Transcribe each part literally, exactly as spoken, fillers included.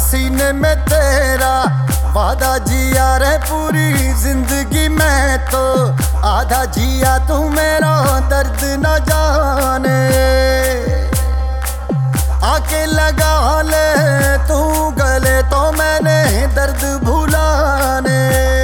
सीने में तेरा वादा जिया रे पूरी जिंदगी में तो आधा जिया तू मेरा दर्द न जाने आके लगा ले तू गले तो मैंने दर्द भुलाने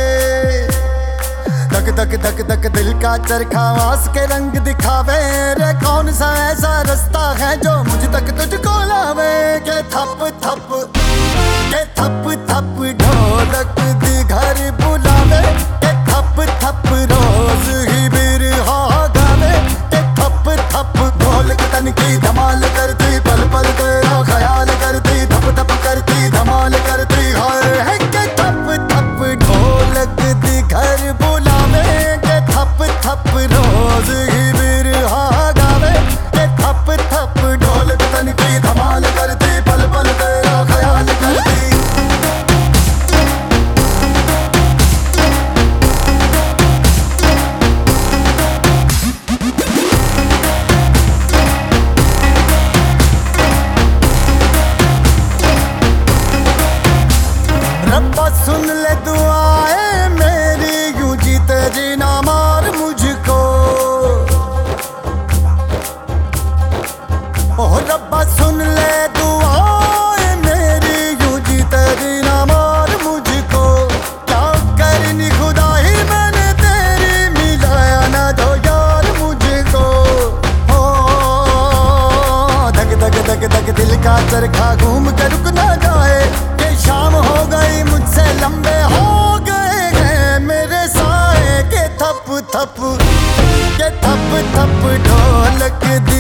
धक धक धक धक दिल का चरखा आस के रंग दिखावे रे कौन सा ऐसा रास्ता है जो मुझ तक तुझको लावे के थप थप के थप थप ढोलक दी घर बुलावे के थप थप रोज ही बिरहा गावे के थप थप ढोलक तन की धमाल करती पल पल तेरा ख्याल करती थप थप करती धमाल करती हाय के थप थप ढोलक दी घर बुलावे के थप थप रोज ही बिरहा गावे के थप थप ढोलक तन की धमाल करती पल पल तेरा ख्याल करती। रब्बा सुन ले दुआएं मेरी यूं जी तेरी ना मार मुझको ओह रब्बा सुन ले दुआएं मेरी यूं जी तेरी ना मार मुझको क्या करनी खुदाई मैंने तेरी मिलाया ना दो यार मुझको ओ धक धक धक धक दिल का चरखा घूम कर रुक ना जाए कि शाम हो गई मुझसे लंबे हो गए हैं मेरे साए के थप थप के थप थप ढोलक